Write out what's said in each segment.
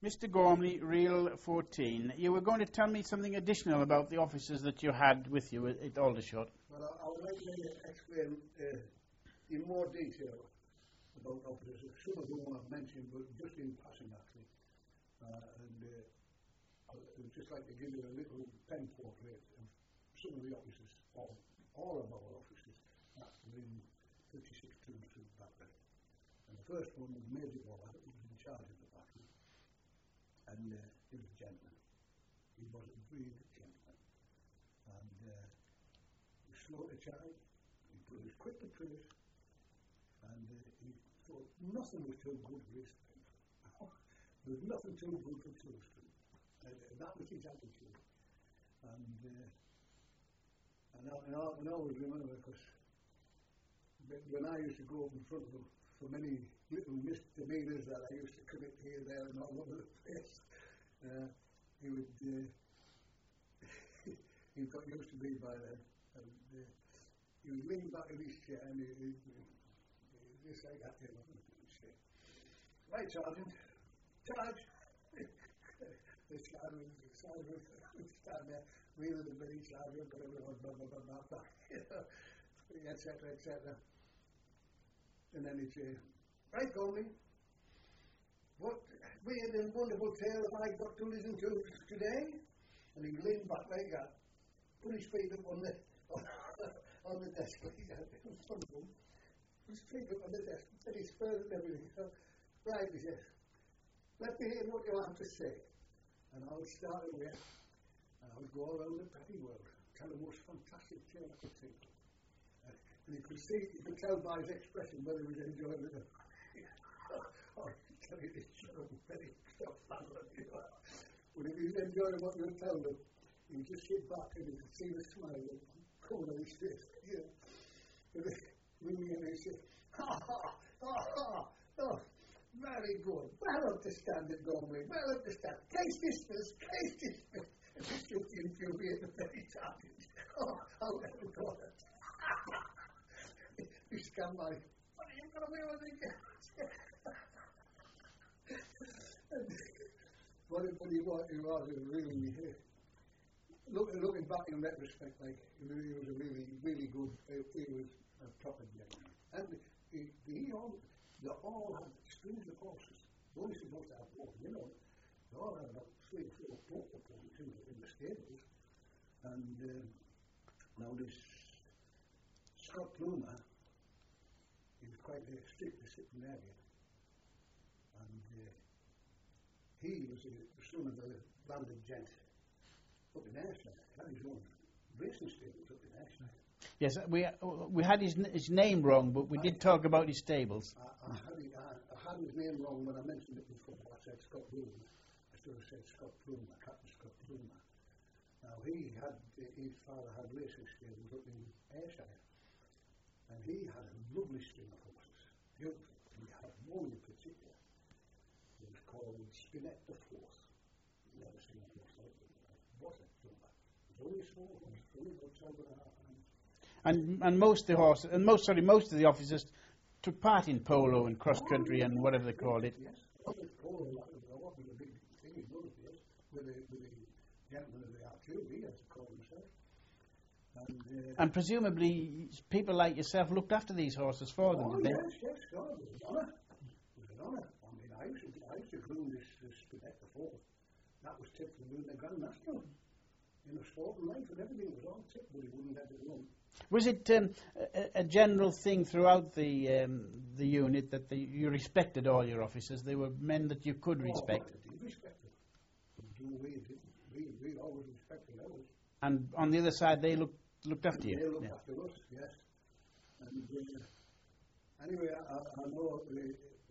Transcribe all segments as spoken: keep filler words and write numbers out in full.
Mister Gormley, Reel fourteen, you were going to tell me something additional about the officers that you had with you at, at Aldershot. Well, I, I would like to explain uh, in more detail about officers. Some of whom I've mentioned, but just in passing actually. Uh, and uh, I would just like to give you a little pen portrait of some of the officers, or all of our officers, that were in fifty-six Toon Street Battery. And the first one was Major Waller, who was in charge of the battery. And uh, he was a gentleman. He was a really good gentleman. And uh, he was slow to charge, he was quick to praise, and uh, he thought nothing was too good for his strength. There was nothing too good for Toon Street. And uh, that was his attitude. And, uh, and, I, and, I, and I always remember, because when I used to go up in front of him for many little misdemeanors that I used to commit here, there, and all over the place, uh, he would, uh, he got used to me by then, and uh, he would lean back in his chair and he would just like that, you know, and say, "Right, Sergeant, charge!" The sergeant would stand there, wheeling the mini sergeant, but everyone, blah, blah, blah, blah, blah, you know, et cetera, et cetera. And then he'd say, "Right, Gormley, what weird and wonderful tale have I got to listen to today?" And he'd lean back like that, put his feet up on the on the desk like that, in front of him, put his feet up on the desk, and his spurs and everything. So, "Right," he says, "let me hear what you have to say." And I would start away, and I would go all around the petty world, tell the most fantastic tale I could think of. And you could see, you could tell by his expression whether he was enjoying it or not. Oh, tell you this joke, very tough family, you know. But if he was enjoying what you were telling him, he would just sit back and you could see the smile coming on his face, you know. And then we and he said, "Ha ha, ha ha, oh, very good, well understanded, Gormley, well understand. Case dismissed, case dismissed." And he just infuriated very tired. Oh, I'll never go on it. He scanned like, "What are you going to be with again?" But he was, he was really, look, looking back in retrospect, like, he was a really, really good, uh, he was a proper gentleman. And he, he all, they all had strings of horses. They only supposed to have one, you know. They all had about three or four poker points in, in the stables. And uh, now this Scott Plumer, he was quite a strict disciplinarian, and uh, he was the son of a landed gent up in Ayrshire. He had his own racing stables up in Ayrshire. Yes, we we had his his name wrong, but we I, did talk about his stables. I, I, had, I, I had his name wrong when I mentioned it before. I said Scott Plumer. I should have said Scott Plumer, Captain Scott Plumer. Now he had, his father had racing stables up in Ayrshire. And he had a lovely string of horses, beautiful. He had one in particular. It was called Spinette the Fourth. You never seen a horse like it. What a jumper! It was only a small horse, only about twelve and a half hands. And and most of the horses, and most sorry, most of the officers took part in polo and cross country and whatever they called it. Yes, polo. What was a big thing in those days with the with the gentlemen of the artillery, as they call themselves. And, uh, and presumably people like yourself looked after these horses for them, oh, did they? Yes, yes, God, it was an honour. It was an honour. I mean, I used to, I used to groom this, this Spinette the Fourth. That was tipped for doing the Grand National. In the sport and life and everything, it was all tipped, but he wouldn't let it run. Was it um, a, a general thing throughout the um, the unit that the, you respected all your officers? They were men that you could oh, respect? I did respect them. We, did, we, we always respected others. And on the other side, they looked looked after you. They looked yeah. after us, yes. And uh, anyway, I, I know he,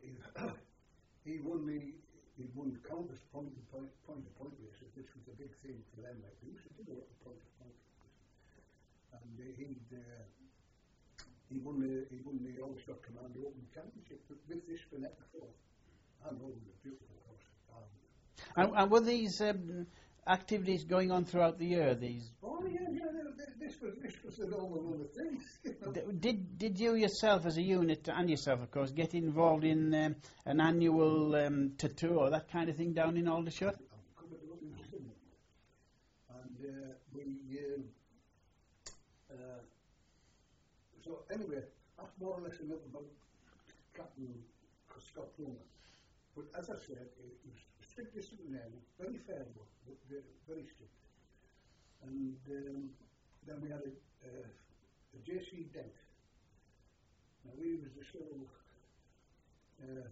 he won the he won countless point to point, point to point races, which was a big thing for them. Like they used to do a lot of point to point races, and uh, he uh, he won the he won the Aldershot Commando Open Championship with, with this Spinette the Fourth. I know it was a beautiful horse. Um, and, and were these? Um, activities going on throughout the year? These Oh yeah, yeah. th- th- This was this was the normal other thing. You know. D- did did you yourself, as a unit, and yourself, of course, get involved in um, an annual um, tattoo or that kind of thing down in Aldershot? I'm coming to look in the cinema. And uh, we, um, uh, so anyway, that's more or less enough about Captain Scott Plummer. But as I said, it was strict disciplinary, very fair work, but very, very strict. And um, then we had a, uh, a J C Dent. Now he was the sort of uh,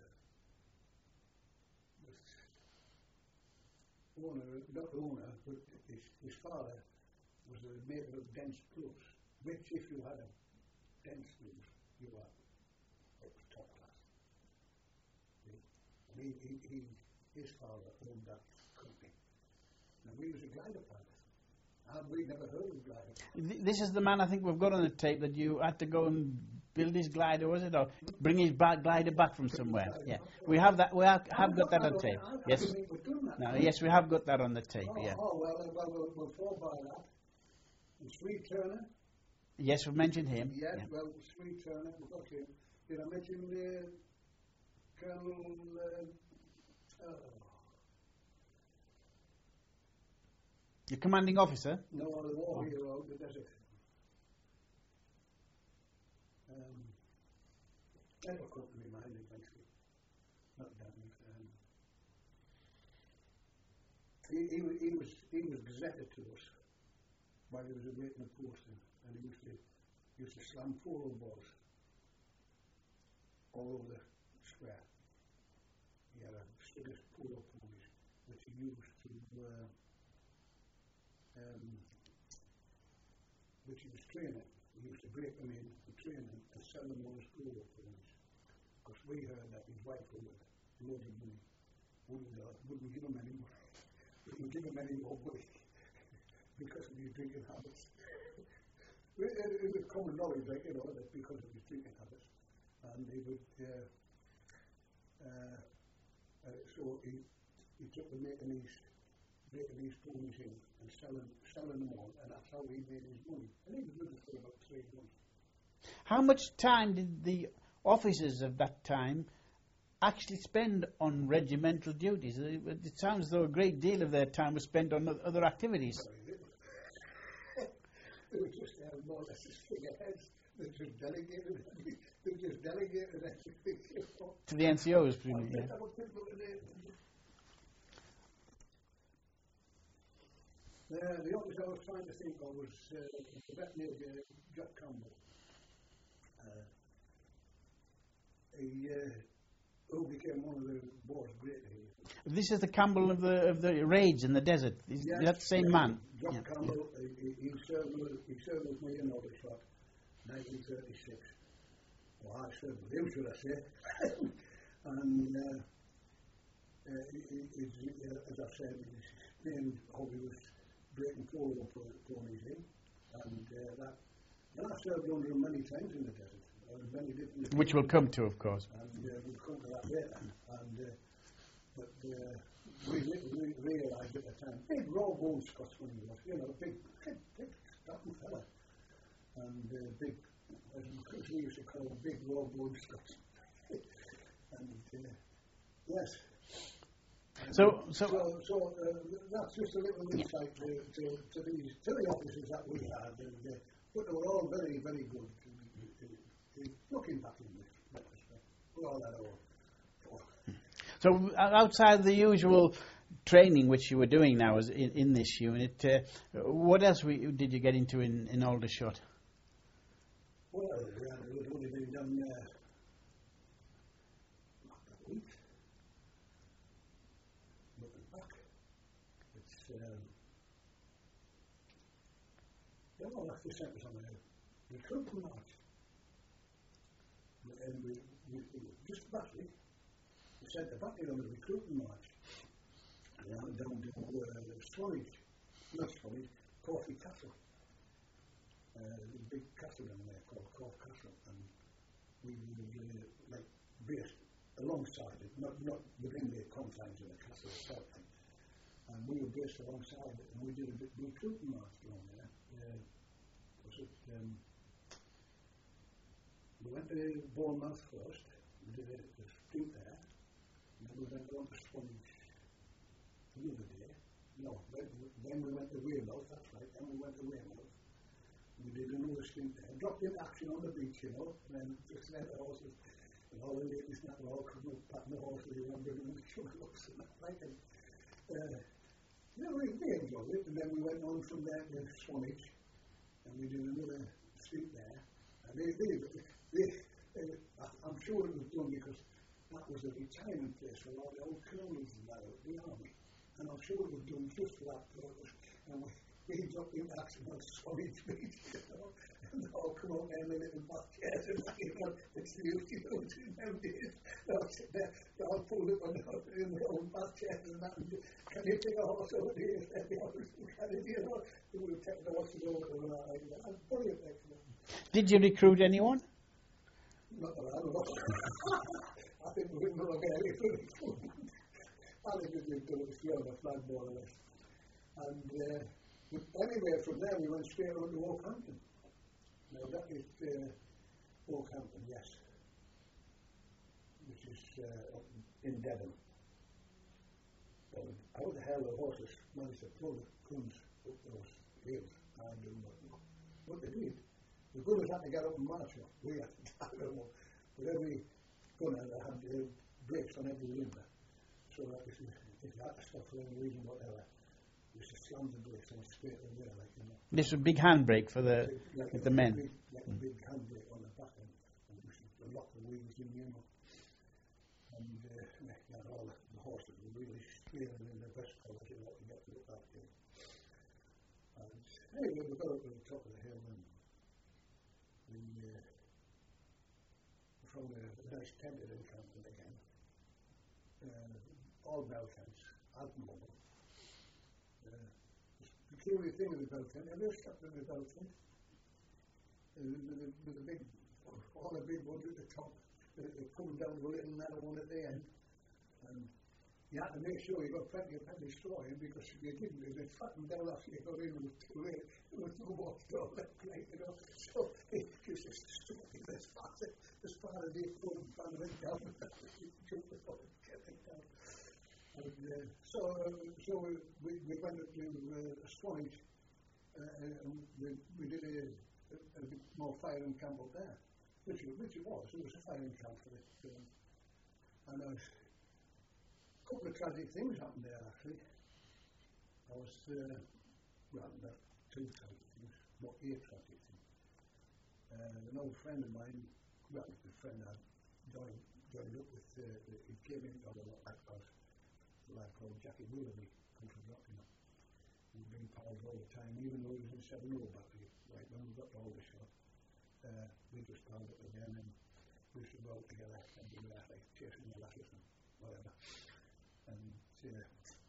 owner, not owner, but his, his father was a maker of dense clubs, which if you had a dense club, you were up top class. See? And he, he, he, his father owned that company. Now we was a glider pilot. And we'd never heard of glider. Th- This is the man I think we've got on the tape that you had to go and build his glider, was it, or bring his ba- glider back from somewhere? Yeah, we have that. We have, have got that on tape. Yes. No, yes, we have got that on the tape. Oh, Yeah. oh well, well, we'll, we'll fall by that. And Sweet Turner. Yes, we mentioned him. Yes, Yeah. well, Sweet Turner, we've got him. Did I mention uh, Colonel? Uh, oh, Your commanding officer. no, the war hero of the desert. Um, that'll come to my mind eventually. Not that much. Um, he, he, wa- he was he was gazetted to us while he was awaiting a posting, and he used to used to slam polo balls all over the square. He had a stick of polo ponies which he used to uh, um, which he was training. He used to break them in and train them and sell them on his polo ponies. Because we heard that his wife would have loads of money. Wouldn't, uh, wouldn't give him any more. Wouldn't give him any more money because of his drinking habits. It, it, it was common knowledge, like, you know, that because of his drinking habits. And he would, uh, uh, uh, so he, he took the making these, making these ponies in and selling, selling them on, and that's how he made his money. And he was with us for about three months. How much time did the officers of that time actually spend on regimental duties? It, it sounds as though a great deal of their time was spent on o- other activities. Very little. They were just uh, more or less as figureheads. They just delegated everything. They just delegated everything. You know. To the N C Os, I presumably. think Yeah. I would think that they, uh, the officer I was trying to think of was uh, Cadet Major Jack Campbell. Uh, he, uh, who became one of the war's great heroes. This is the Campbell of the of the raids in the desert. Is Yes, that the same yes, man? Jack Yeah, Campbell, he, he- he served with he served with me in Aldershot, nineteen thirty-six. Well, I served with him, should I say? and uh, uh, he, he, he's, uh, as I said, his main hobby was breaking polo po- ponies in, and uh, that. And I served under him many times in the desert, uh, many different. which we'll come to, of course. And uh, we'll come to that later. And uh, but uh, we, we realised at the time, big raw bone Scotsman he was, you know, big, big, big Scotland fella, and uh, big, as we used to call him, big raw bone Scotsman. And uh, yes. And So, so, so, so uh, that's just a little insight to, to, to these to the officers that we had, and uh, but they were all very, very good. Uh, uh, Looking back in this retrospect, we all had our. so uh, outside the usual training which you were doing now as in, in this unit, uh, what else we, did you get into in, in Aldershot? Well, we had we'd only been done uh, a week. Looking back, it's um, they all left the sentence on a recruitment march. And we, we, we just last week, we sent the back on a recruitment march. Down, down to uh, Swanage, not Swanage, Corfe Castle. Uh, a big castle down there called Corfe Castle, and we were uh, like based alongside it, not not within the confines of the castle itself. And and we were based alongside it, and we did a bit of recruiting march along there. Uh, was it, um, we went to Bournemouth first, we did a, a sprint there, and then we went on to Swanage the other day. No, then, then we went to Weymouth, that's right, then we went to Weymouth. We did another sprint there, dropped in action on the beach, you know, and then just let the horses, and all the ladies and that were all coming up, patting the horses around, bringing them sugar looks and that, like, and, uh, yeah, we, we enjoyed it, and then we went on from there to Swanage, and we did another street there, and they, they, they, they, I'm sure it was done because that was a retirement place for all the old colonels and that, the army, and I'm sure it was done just for that purpose, and we, we dropped in action on Swanage Beach, you know, and they all come out there in their little bath chairs, and like, you know, it's the usual routine nowadays, they'll sit there, they all pulled up on the, in their own bath chairs and that, and can you take a horse over here, and the others, can you, you know, they would have taken the horses over and that, like that, and brilliant, like that. Did you recruit anyone? Not that I know. I think we wouldn't know again if we recruited. I think we'd do it on the flag more or less. And uh, but anyway, from there we went straight on to Oakhampton. Now that is uh, Oakhampton, yes, which is uh, up in Devon. Well, how the hell the horses managed to pull the guns up those hills, I do not know. What they did, the gunners had to get up and march off. We had to, I don't know. But every gunner had uh, brakes on every limber. So that if you, if you had to stop for any reason whatever, you used to slam the brakes on straight away, like, you know. This was a big handbrake for the Like, like the men. Big, like a big handbrake on the back end, and you used to lock the wheels in, you know. And uh, yeah, all the, the horses were really squealing in their best colours, you know, to get to the back end. And anyway, we got up to the top of the hill, and we uh, found a, a nice tented encampment again. Uh, all bell tents, admirable. Uh, the peculiar thing with the bell tent, have you ever stepped in the bell tent? Uh, with, the, with the big, all the big ones at the top, they, they come down to a little narrow one at the end, and you had to make sure you got plenty of penny straw in, because if you didn't, if it flattened down after you got in, it was too late, it was no more straw left, like, you know, so it was just stupid as far as, as far as they could, and went down, jump the phone, get it down. And, uh, so, uh, so we, we, we went up to uh, Swanage, uh, and we, we did a, a, a bit more firing camp up there, which, which it was. It was a firing camp for it. Um, and uh, a couple of tragic things happened there, actually. I was, uh, well, not two tragic things, not a tragic thing. Uh, an old friend of mine, well, a friend I joined, joined up with, uh, he came in on a black house. A lad called Jackie Willoughby, come from Rockingham. We've been pals all the time, even though he was in seven oh back then. Right when we got to Aldershot, uh, we just palled up again, and we used to go out together and do that, like chasing the lasses and whatever. And uh,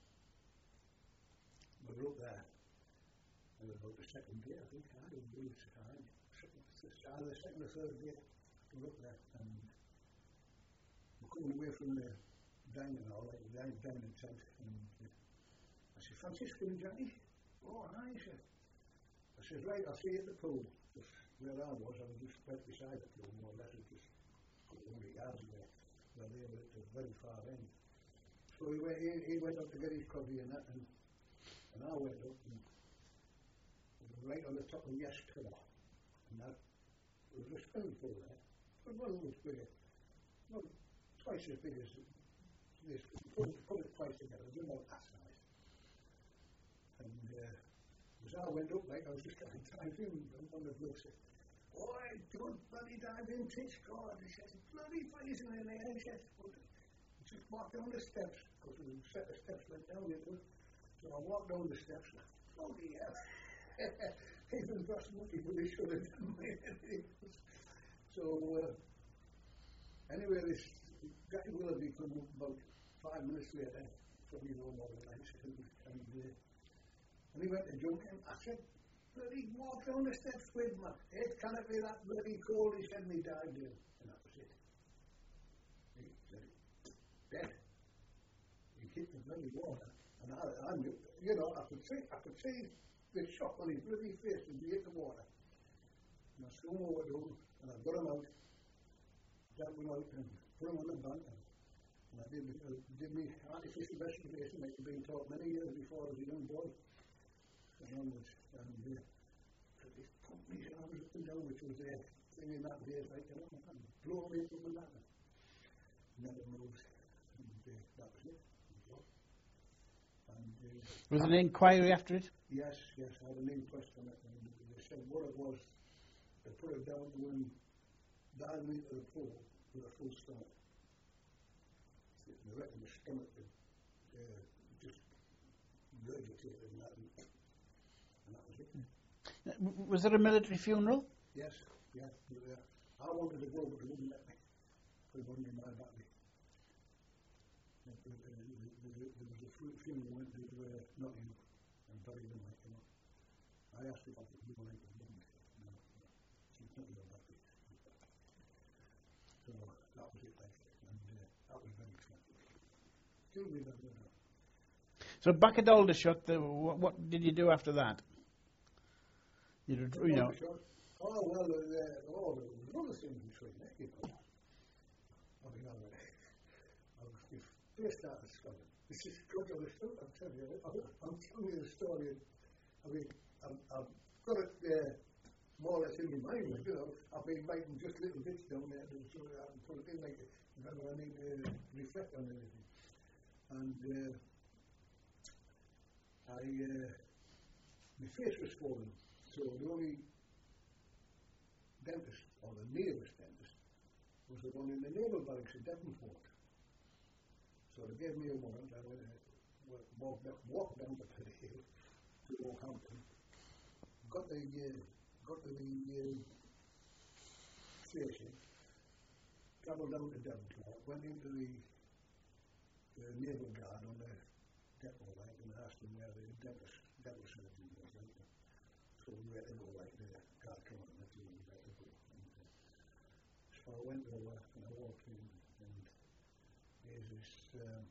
we were up there, and about the second day, I think, I didn't do it, either the second or third day, we were up there, and we're coming away from the dining hall, like the dining tent, and uh, I said, Francisco and Johnny? Oh, hi, I said. I said, right, I'll see you at the pool. Because where I was, I was just right beside the pool, more or less, it just a couple of hundred yards away, where they were at the very far end. So he went, he, he went up to get his coffee and that, and, and I went up, and it was right on the top of Yes Tower, and that, there was a swimming pool there. It wasn't much bigger, well, twice as big as this, put it, put it twice together, it was about that size. And uh, as I went up, like, I was just trying to dive in, and one of the blokes said, "Oh, I don't bloody dive in, Titch, God." He said, "It's bloody freezing in there." He said, "But just walk down the steps," because the set of steps went down into it. So I walked down the steps, and bloody hell. Even Ross Mucky really should have done me. So, uh, anyway, this guy Willoughby come up about five minutes later, probably no more than that, and, and, uh, and he went to jump in. I said, "Bloody walk down the steps with me. It can't be that bloody cold." He said, "Me died in." And that was it. He said, dead. He hit the bloody water, And I, I knew, you know, I could see, I could see the shock on his bloody face as he hit the water. And I swung over to him, and I got him out, got him out, and put him on the bank. And, and I did, uh, did me artificial respiration like I'd been taught many years before as a young boy. And onwards, and uh, he pumped me arms up and down, which was the uh, thing in that days, like, you know, and blew me up with that. Never moved, and uh, that was it. And, uh, was there an inquiry after it? Yes, yes, I had an inquest on it, and they said what it was. They put it down to when diving into the pool with a full stomach. They reckon the stomach had uh, just regurgitated and that, and, and that was it. Uh, Was there a military funeral? Yes, yeah. But, uh, I wanted to go, but they wouldn't let me. They wouldn't in my battery. There was a funeral went to uh, Nottingham and buried him, like, you know. I asked if I could do anything, but didn't. No, no. She's not your battery. So that was it, like, and uh, that was very expensive. Still with that, you know. So back at Aldershot, the, what, what did you do after that? You, did, you know. Oh, well, uh, uh, oh, there was other things between there, you know. I mean, I was, I was based out of Scotland. This is good on the story, I'm telling you. I'm, I'm telling you the story. I mean, I'm, I've got it uh, more or less in my mind, like, you know. I've been writing just little bits down there so I can put it in, like, whenever I need to reflect on anything. And uh, I, uh, my face was swollen, so the only dentist, or the nearest dentist, was the one in the naval barracks in Devonport. So they gave me a warrant. I went, uh, walked, down, walked down to the hill to Oakhampton, got the uh, got to the uh, station, travelled down to Devonport, went into the uh, naval guard on the depot, like, and asked them where the dentist, dental surgeon was, like. So we had to go, like, the guard come on and let me know where to go. And, uh, so I went over and I walked in, and there's this, um,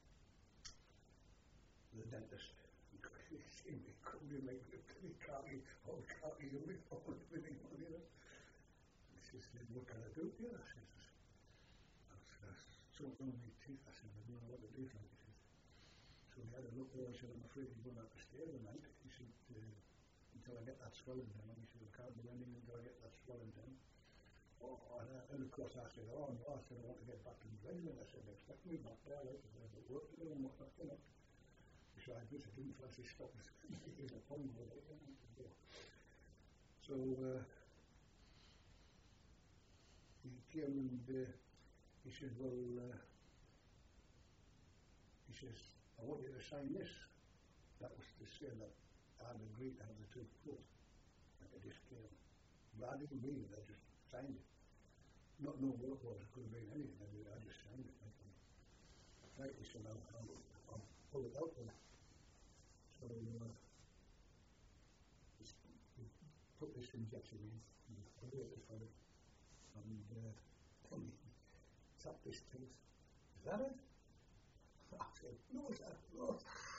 the dentist. He seen me coming in like a pretty khaki, old khaki uniform and everything, you know. He says, what can I do here? I says, I says, something on my teeth. I said, I don't know what to do, like, he says. So he had a look over, I said, I'm afraid you're going to have to stay the night. He said, uh, until I get that swelling down. And he said, I can't do anything until I get that swelling down. Oh, and, uh, and of course I said, oh no, I said, I want to get back to the regiment. I said, expect me back there, like, if I have work to do and whatnot, you know. Besides this, I didn't fancy stopping. It was a fun with it, you know. So, uh, he came and uh, he said, well, uh, he says, I want you to sign this. That was to say that I'd agreed to have the two quote, like a disclaimer. But I didn't read it, I just signed it. Not knowing what it was, it could have been anything, I just signed it. Like, he said, I'll, I'll, I'll pull it out there. So, uh, put this injection in, and I waited for it, and uh, tap this tooth. Is that it? I said, no, sir, no.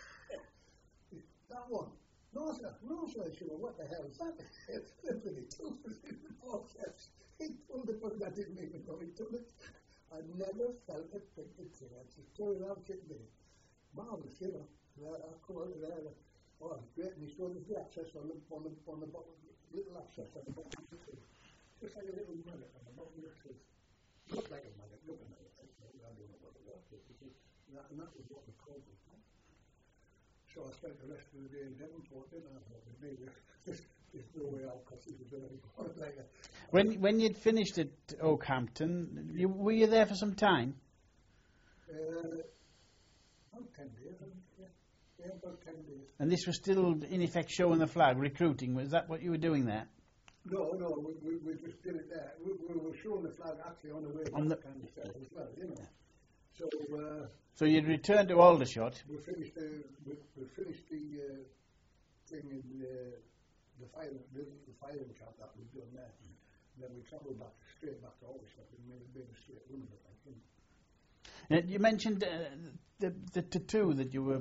That one. No, sir, no, sir. She said, what the hell is that? It's the tooth was in the process. He pulled it, but I didn't even know he took it. I never felt a thing until I just turned around and kicked it. Marvellous, you know. I come out of there. Oh, it's great. And he showed us the access on the, on the, on the bottom, little access on the bottom of the tooth. Just like a little magnet on the bottom of the tooth. Looked like a magnet, looked like a magnet. I don't know what it was. That, and that was what we called it. So I spent the rest of the day in Devonport, didn't I? There's, there's no way out because it was very hard later. When, when you'd finished at Oakhampton, you, were you there for some time? Uh, about ten days, I think, yeah. Yeah, about ten days. And this was still, in effect, showing the flag, recruiting. Was that what you were doing there? No, no, we, we, we just did it there. We, we were showing the flag actually on the way on back the kind of stuff as well, you know. So, uh, so you'd returned to Aldershot. We finished the we, we finished the uh, thing in the the firing the, the firing camp that we'd done there. And then we travelled back straight back to Aldershot and made, made a straight run of it, like, you know. Now, you mentioned uh, the the tattoo that you were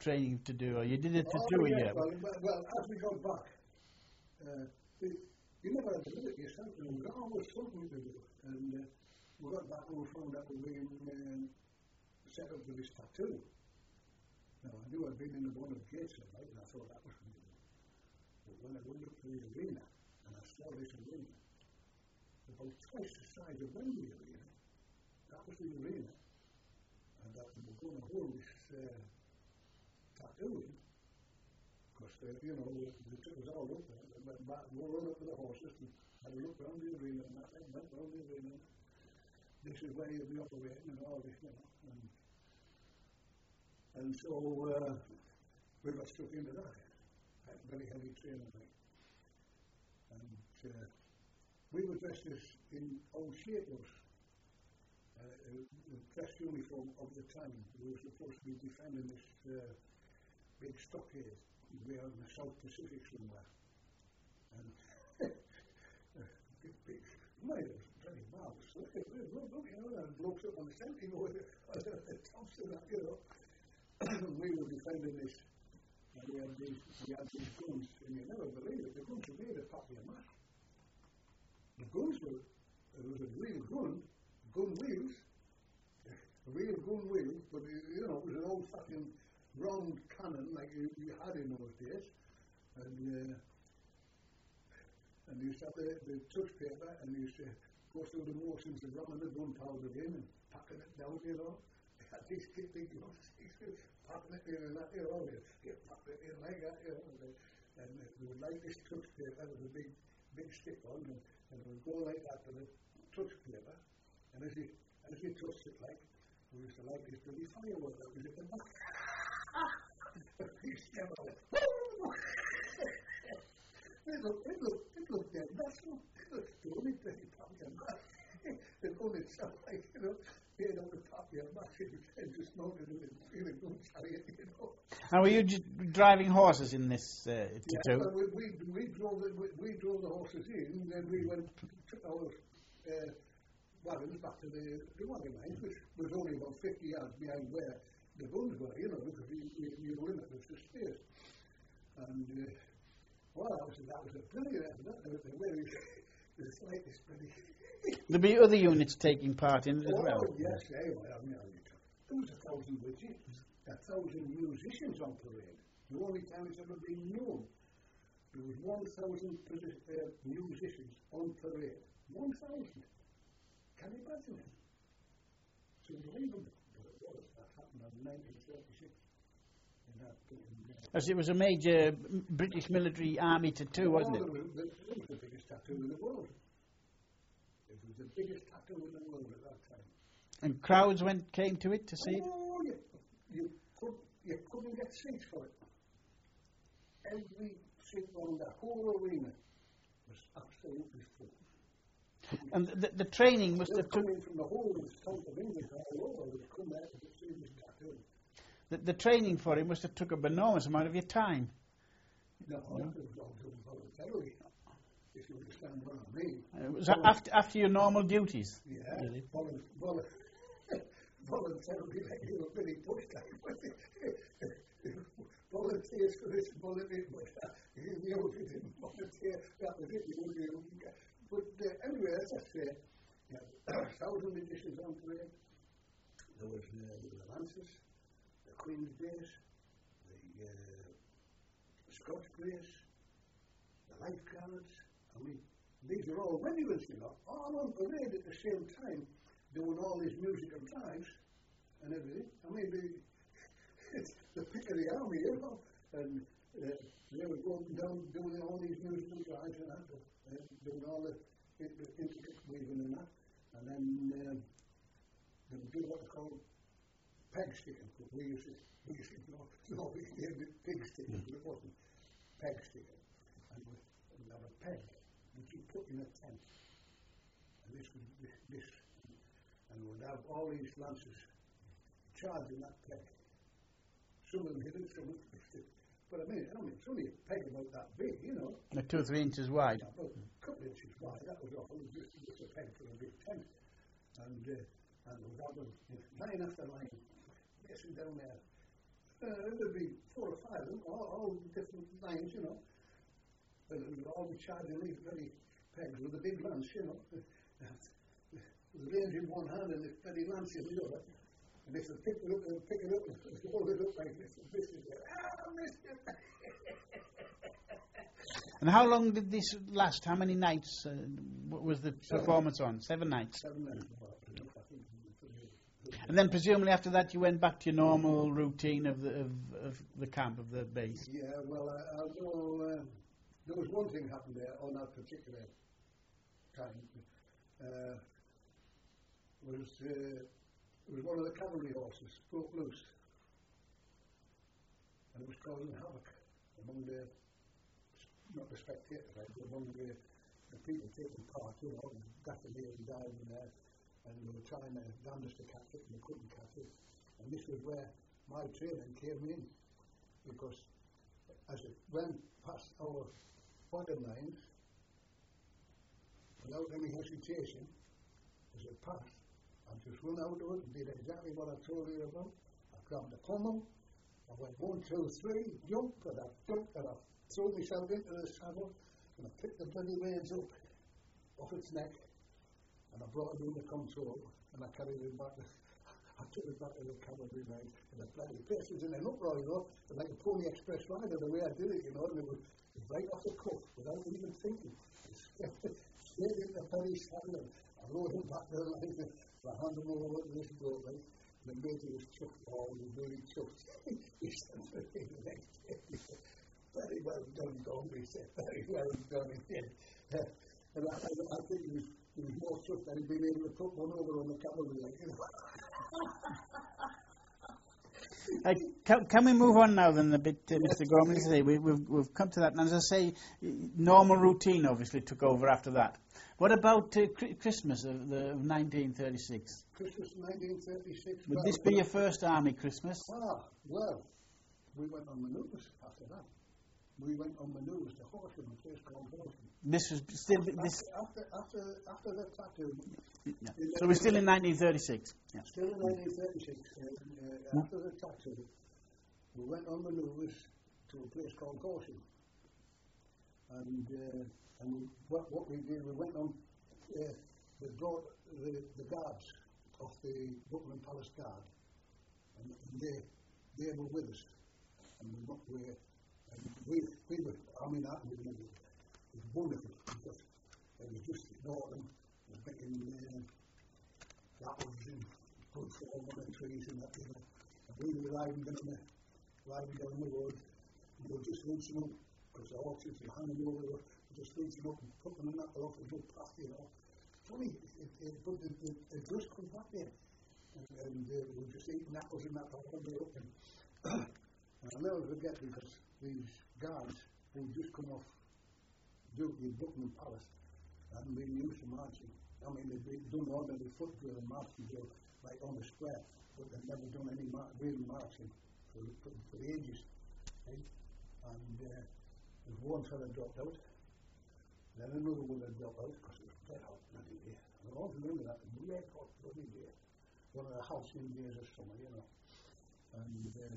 training to do, or you did it for Oh, two a yeah, year? well, well, well, as we got back, uh, we, you never had to do it yourself, and there was always something to do. And uh, we got back and we found out we'd been um, set up with this tattoo. Now, I knew I'd been in the one of gates, right, and I thought that was good. But when I went up to the arena, and I saw this arena, about twice the size of Wembley Arena, that was the arena. And that we were going to hold this uh, tattoo in, because, uh, you know, they took us all up there, and went back, we rode up to the horses, and had a look around the arena, and that thing went around the arena. This is where you'll be operating, and all this, you know. And, and so, uh, we got stuck into that. Had very heavy training, like. And uh, we were dressed as in old shapers. Uh, the dress uniform of the time. We were supposed to be defending this uh, big stockade way out in the South Pacific somewhere. And big, big, mate, it was pretty marvellous. Look at it, look, look, you know, and blokes up on the centre, you know, the tops of that, you know. We were defending this, and we had these, we had these guns, and you never believe it, the guns were made of papier mâché. The guns were, there was a real gun, gun wheels, a real gun wheel, but you know, it was an old-fashioned round cannon like you, you had in those days, and uh, and you used to have the, the touch paper, and you used to go through the motions of ramming the gunpowder in and packing it down, you know. They had these big guns, packing it in and that, you know, you pack it in like that, you know, and, and they would like this touch paper with a big, big stick on, and, and it would go like that to the touch paper. And as you, as you touched it, like, we used to like this bloody firework that was at the back. It looked, it looked, it looked dead natural. The only bloody papier mâché, the gun itself, like, you know, made out of papier mâché and just mounted it in a gun chariot, you know. And were you j- driving horses in this uh, tattoo? Yeah, well, we, we, we, drove the, we, we drove the horses in, and then we went, took our uh, wagons back to the, the wagon line, which was only about fifty yards behind where the guns were, you know, because you, you, you limited the space. And, uh, well, that was, that was a brilliant effort. That was a very, the slightest pretty. There'll be other units taking part in it as Oh, well. yes, anyway, I mean, there was a thousand widgets, a thousand musicians on parade. The only time it's ever been known. There was one thousand uh, musicians on parade. One thousand. Can you imagine it? It's unbelievable. But it was. That happened in nineteen thirty-six. In that, in, As it was a major British military army tattoo, wasn't it? It was, it was the biggest tattoo in the world. It was the biggest tattoo in the world at that time. And crowds went came to it to see it? Oh, you, you, could, you couldn't get seats for it. Every seat on the whole arena was absolutely full. And the, the training must They were have took, coming from the whole of the south of England all over. They come there to see this tattoo. the, the training for it must have took an enormous amount of your time. No, it was all done voluntarily, if you understand what I mean. Uh, was that after, after your normal duties? Yeah, Really? volu- volu- voluntarily, like you were pretty pushed out with it. Volunteers for this, volunteers for that. You know, if you didn't volunteer, that was it. You wouldn't be able to get. But uh, anyway, as I say, yeah, a thousand musicians on parade. There was uh, the Lancers, the Queen's Grace, the uh, Scotch Grace, the Lifeguards. I mean, these are all regiments, you know, all on parade at the same time, doing all these musical drives and everything. I mean, the, it's the pick of the army, you know, and uh, they were going down doing all these musical drives and that, uh, doing all the intricate weaving and that, and then uh, they would do what they call peg sticking. We used to, we used to, no, no, we gave it pig sticking, but it wasn't peg sticking. And we would have a peg which you put in a tent, and this was this, this and we'd have all these lancers charging that peg. Some of them hit it, some of them missed it. But I mean, I mean, it's only a peg about that big, you know. Uh, two or three inches wide. Yeah, about a couple of inches wide. That was all. It was just, just a peg for a big tent. And uh, and we'd have them, you know, line after line, racing down there, Uh, there'd be four or five of them, all, all different lines, you know. And it was all charging these bloody pegs with a big lance, you know. The range in one hand and the bloody lance in the other. And if they pick it up, they'll pick it up and hold it up like this. And this is it. Ah, mister! And how long did this last? How many nights uh, w- was the Seven. performance on? Seven nights. Seven minutes. And then presumably after that you went back to your normal routine of the of, of the camp, of the base. Yeah, well, I, I know uh, there was one thing happened there on that particular time. Uh, was uh, it was one of the cavalry horses broke loose, and it was causing havoc among the not the spectators, right, but among the, the people taking part. You know, Daffodil died in there. And they were trying their damnedest to catch it, and they couldn't catch it. And this was where my training came in, because as it went past our wagon lines, without any hesitation, as it passed, I just run out of it and did exactly what I told you about. I grabbed the pommel, I went one, two, three, jump, and I jumped, and I threw myself into the saddle, and I picked the bloody reins up off its neck. And I brought it under control, and I carried it back. To, I took it back to the cavalry line, and the bloody place was in an uproar, you know, like a Pony Express rider, the way I did it, you know, and it was right off the cuff, without even thinking. Straight into the bloody saddle, I rode him back to the line, and I handed him over to this bloke, right, and the major was chuffed, oh, he was really chuffed. He said, very well done, Dom, he said, very well done, he said. And I, I, I think he was He was more chuffed that he'd been able to put one over on the cavalry, like, you know. Uh, can, can we move on now then a bit, uh, Mister Gorman? As I say, we, we've, we've come to that, and as I say, normal routine obviously took over after that. What about uh, cri- Christmas of, the, of nineteen thirty-six? Christmas nineteen thirty-six. Would well, this be your first army Christmas? Ah, well, we went on manoeuvres after that. We went on manoeuvres to Horsham, a place called Horsham. This was still this. After, after, after the platoon. Yeah. So we're still in nineteen thirty-six. Yeah. Still in nineteen thirty-six. Uh, uh, after the platoon, we went on manoeuvres to a place called Horsham. And, uh, and we, what, what we did, we went on, uh, we brought the, the guards of the Buckingham Palace Guard, and, and they, they were with us. And we, we, and we, we were, I mean, that was, it was wonderful, because it was just in autumn, it was making uh, apples and good form on the trees and that, you know. And we were riding down the, riding down the road, and we were just reaching up, because the horses were hanging over, we were just reaching up and putting an apple off and go past, you know. Funny, it, it, but it, it, it just come back there. And, and uh, we were just eating apples and that all the way up. And, and I'll never forget, because these guards who just come off duty at Buckingham Palace hadn't been used to marching. I mean, they'd been done ordinary foot drill and marching drill, like on the square, but they'd never done any mar- real marching for, for, for ages. Right? And uh, there's one fella dropped out, then another one had dropped out, because it was dead hot bloody day. And I always remember that, red hot bloody day. One of the halcyon days of summer, you know. And, uh,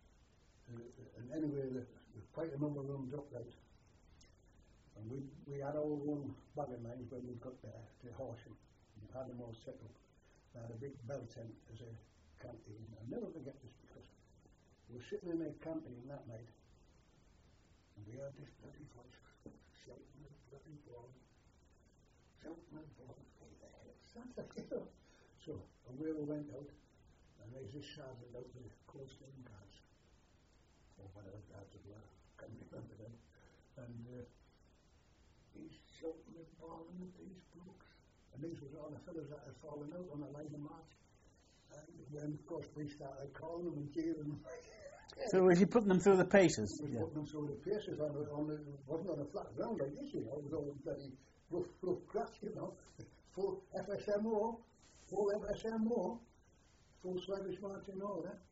uh, and anyway, the, the quite a number of them dropped out. And we we had our own wagon lines when we got there to Horsham. We had them all set up. They had a big bell tent as a canteen. I'll never forget this, because we were sitting in a canteen that night, and we heard this bloody voice shouting and bloody bawling, shouting and bawling, hey, the hell's that? So away we went out, and there's this sergeant out with Coldstream Guards, or whatever guards it were, can't remember them, and uh, he's shouting and bawling at these blokes, and these was all the fellas that had fallen out on the line of march, and then of course we started calling them and cheering them. So was he putting them through the paces? We Yeah. putting them through the paces on the, on the, it wasn't on a flat ground like this, you know, it was all bloody rough, rough grass, you know, full F S M O, full F S M O, full service marching order.